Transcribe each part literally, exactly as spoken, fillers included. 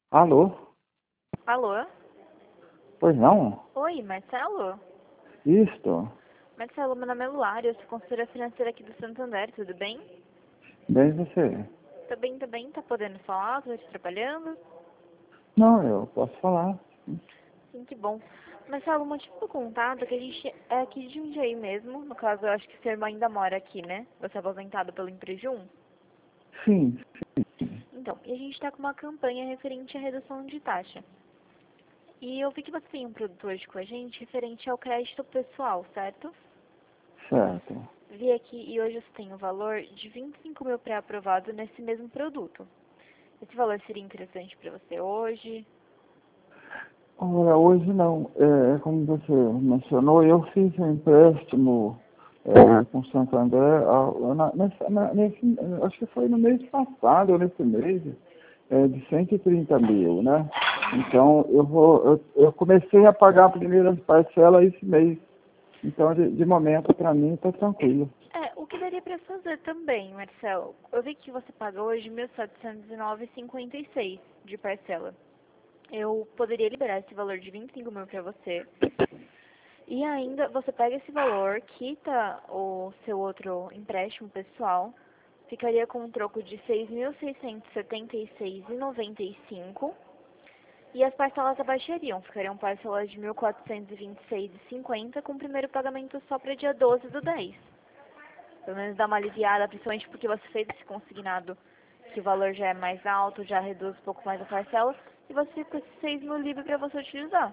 Alô? Alô? Pois não? Oi, Marcelo? Isto? Marcelo, meu nome é Luária, eu sou consultora financeira aqui do Santander, tudo bem? Bem você? Tá bem, tá bem, tá podendo falar, tô te atrapalhando? Não, eu posso falar. Sim, que bom. Marcelo, o motivo do contato é que a gente é aqui de Jundiaí mesmo, no caso eu acho que seu irmão ainda mora aqui, né? Você é aposentado pelo Emprejum? Sim, Então, e a gente tá com uma campanha referente à redução de taxa. E eu vi que você tem um produto hoje com a gente referente ao crédito pessoal, certo? certo. Vi aqui e hoje você tem o valor de vinte e cinco mil pré-aprovado nesse mesmo produto. Esse valor seria interessante para você hoje? Ora, hoje não. É, como você mencionou, eu fiz um empréstimo é, com o Santander, a- na, nessa- na- nesse, acho que foi no mês passado, ou nesse mês, é, de cento e trinta mil, né? Então, eu, vou, eu, eu comecei a pagar a primeira parcela esse mês. Então, de, de momento, para mim, está tranquilo. É, o que daria para fazer também, Marcelo? Eu vi que você paga hoje mil setecentos e nove vírgula cinquenta e seis de parcela. Eu poderia liberar esse valor de vinte e cinco mil para você. E ainda você pega esse valor, quita o seu outro empréstimo pessoal, ficaria com um troco de seis mil seiscentos e setenta e seis reais e noventa e cinco centavos. E as parcelas abaixariam, ficariam parcelas de mil quatrocentos e vinte e seis reais e cinquenta centavos com o primeiro pagamento só para dia doze do dez. Pelo menos dá uma aliviada, principalmente porque você fez esse consignado, que o valor já é mais alto, já reduz um pouco mais a parcela, e você fica com esses seis mil livre para você utilizar.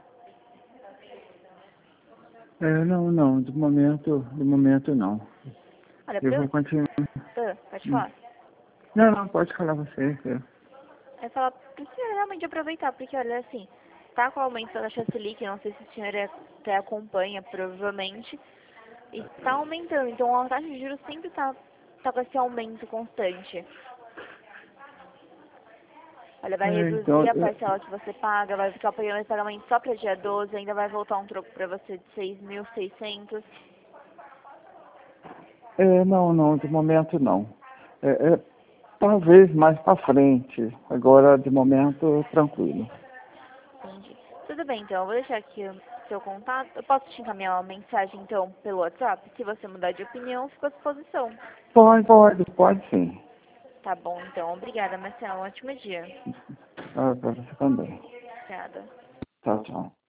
É, não, não, de momento, de momento não. Olha, Eu pra vou eu... continuar. Ah, pode Hum. falar. Não, não, pode falar você. eu- É falar, precisa realmente aproveitar, porque olha assim, tá com o aumento da taxa Selic, não sei se o senhor é- até acompanha, provavelmente, e tá aumentando, então a taxa de juros sempre tá, tá com esse aumento constante. Olha, vai É, então, reduzir a eu- parcela que você paga, vai ficar pagando esse pagamento só para dia doze, ainda vai voltar um troco para você de seis mil e seiscentos. é, não, não, de momento não. É, é, talvez mais para frente. Agora, de momento, tranquilo. Entendi. Tudo bem, então, eu vou deixar aqui o seu contato. Eu posso te encaminhar uma mensagem, então, pelo WhatsApp? Se você mudar de opinião, fico à disposição. Pode, pode, pode sim. Tá bom, então. Obrigada, Marcelo. Um ótimo dia. Ah, para você também. Obrigada. Tchau, tchau.